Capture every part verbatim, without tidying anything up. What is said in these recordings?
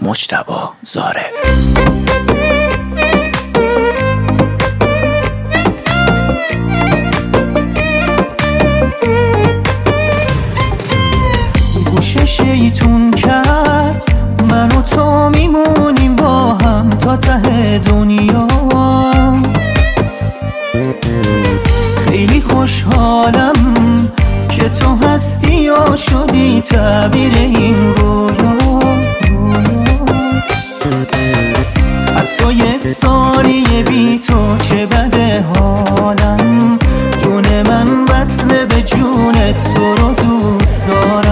مجتبی زارع. گوش شیطون کرد من و تو میمونیم با هم تا ته دنیا. خیلی خوشحالم که تو هستی و شدی تعبیر این رویا. حتی یه ثانیه بی تو چه بده حالم، جون من وصله به جونت تو رو دوست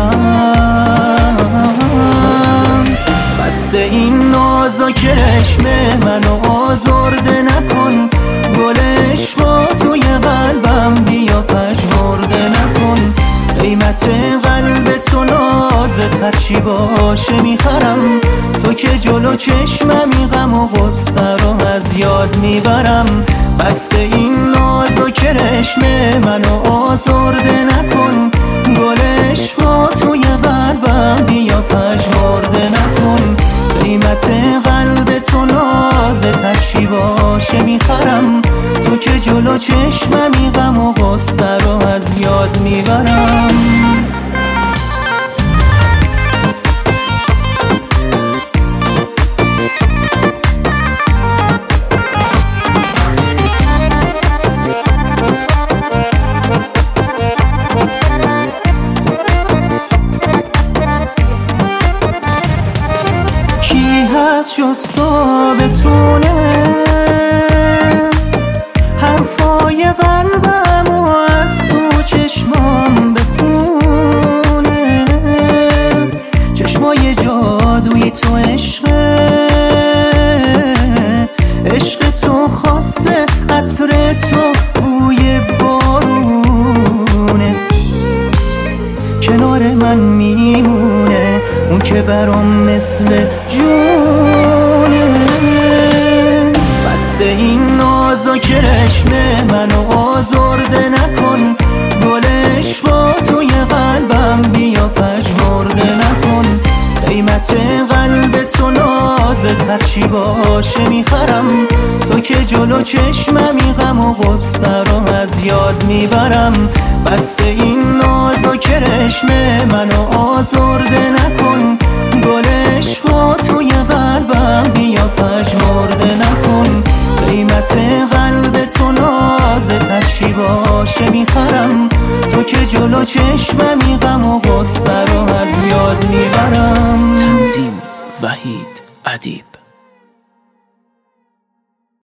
دارم. بس این نازا که رشم منو آزرده نکن، گل عشقا توی قلبم بیا پژمرده نکن. قیمت قلب تو نازت هرچی باشه میخرم، تو که جلو چشممی غم و غصه رو از یاد میبرم. بس این نازو که رشم منو آزرده نکن، گل عشقا توی قلبم بیا پژمرده نکن. قیمت قلب تو نازت هرچی باشه میخرم، تو که جلو چشممی غم و غصه رو از یاد میبرم. کی هست شستا بتونه حرفای قلبم و از تو چشمام بخونه؟ چشمای جادوی تو عشقه، عشق تو خاصه، عطر تو بوی بارونه. کنار من میمونه اون که برام مثل جونه. بس این نازا که رشم منو آزرده نکن، گل عشقا توی قلبم بیا پژمرده نکن. قیمت قلب تو نازت هرچی باشه میخرم، تو که جلو چشممی غم و غصه رو از یاد میبرم. بس این نازا که رشم منو آزرده نکن، گل عشقا توی قلبم بیا پژمرده نکن. قیمت قلب تو نازت هرچی باشه میخرم، تو که جلو چشممی غم و غصه رو از یاد میبرم. تنظیم وحید ادیب.